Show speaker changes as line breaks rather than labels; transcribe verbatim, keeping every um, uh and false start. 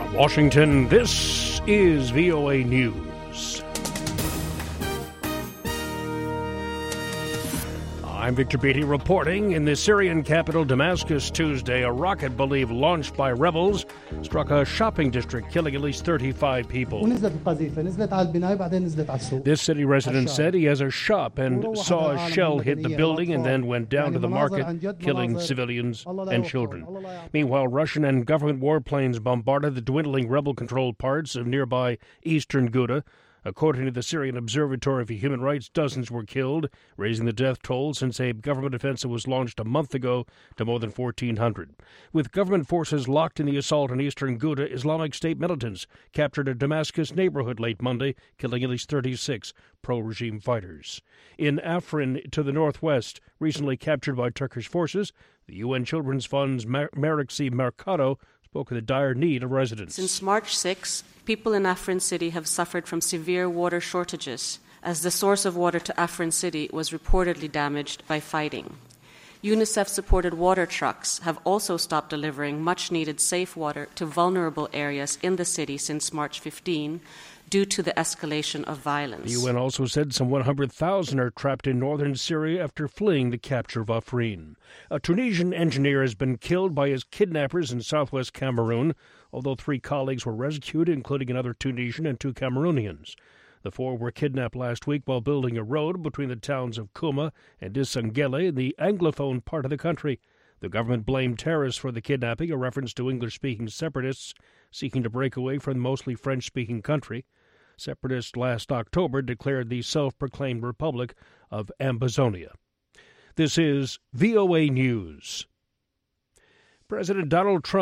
From Washington, this is V O A News. I'm Victor Beatty reporting. In the Syrian capital Damascus Tuesday, a rocket believed launched by rebels struck a shopping district, killing at least thirty-five people. This city resident said he has a shop and saw a shell hit the building and then went down to the market, killing civilians and children. Meanwhile, Russian and government warplanes bombarded the dwindling rebel-controlled parts of nearby eastern Ghouta. According to the Syrian Observatory for Human Rights, dozens were killed, raising the death toll since a government offensive was launched a month ago to more than fourteen hundred. With government forces locked in the assault in eastern Ghouta, Islamic State militants captured a Damascus neighborhood late Monday, killing at least thirty-six pro-regime fighters. In Afrin to the northwest, recently captured by Turkish forces, the U N Children's Fund's Mar- Marixi Mercado spoke of the dire need of residents.
Since March sixth, people in Afrin City have suffered from severe water shortages, as the source of water to Afrin City was reportedly damaged by fighting. UNICEF-supported water trucks have also stopped delivering much-needed safe water to vulnerable areas in the city since March fifteenth, due to the escalation of violence.
The U N also said some one hundred thousand are trapped in northern Syria after fleeing the capture of Afrin. A Tunisian engineer has been killed by his kidnappers in southwest Cameroon, although three colleagues were rescued, including another Tunisian and two Cameroonians. The four were kidnapped last week while building a road between the towns of Kouma and Dissangele in the Anglophone part of the country. The government blamed terrorists for the kidnapping, a reference to English-speaking separatists seeking to break away from the mostly French-speaking country. Separatists last October declared the self-proclaimed Republic of Ambazonia. This is V O A News. President Donald Trump